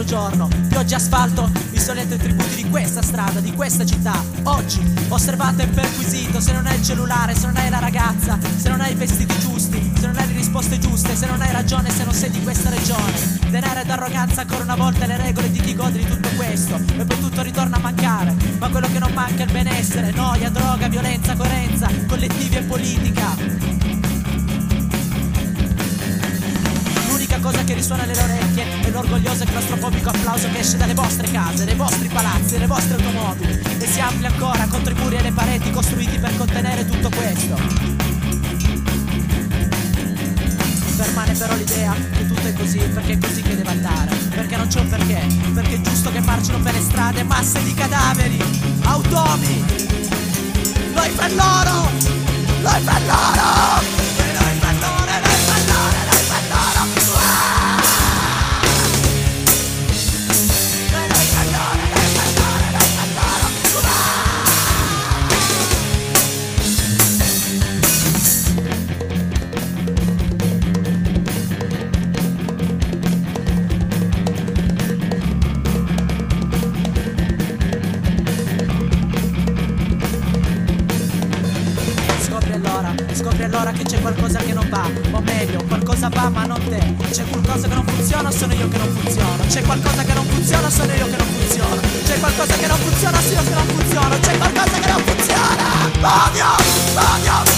altro giorno. Pioggia, asfalto, i soliti tributi di questa strada, di questa città. Oggi osservato e perquisito, se non hai il cellulare, se non hai la ragazza, se non hai i vestiti giusti, se non hai le risposte giuste, se non hai ragione, se non sei di questa regione. Denaro ed arroganza, ancora una volta le regole ti godi di tutto questo, e poi tutto ritorna a mancare. Ma quello che non manca è il benessere, noia, droga, violenza, coerenza, collettivi e politica. L'unica cosa che risuona nelle orecchie è l'orgoglioso e claustrofobico applauso che esce dalle vostre case, dai vostri palazzi, dalle vostre automobili, e si amplia ancora contro i muri e le pareti costruiti per contenere tutto questo. Permane però l'idea che tutto è così perché è così che deve andare, perché non c'è un perché è giusto che marcino per le strade masse di cadaveri, automi. Noi per loro, noi per loro, e noi per loro, e noi per loro, e noi per loro. E noi per loro, e noi per loro, e noi per loro. Scopri allora che c'è qualcosa che non va, o meglio, qualcosa va ma non te. C'è qualcosa che non funziona, sono io che non funziono. C'è qualcosa che non funziona, sono io che non funziono. C'è qualcosa che non funziona, sono io che non funziono. C'è qualcosa che non funziona. Odio, odio.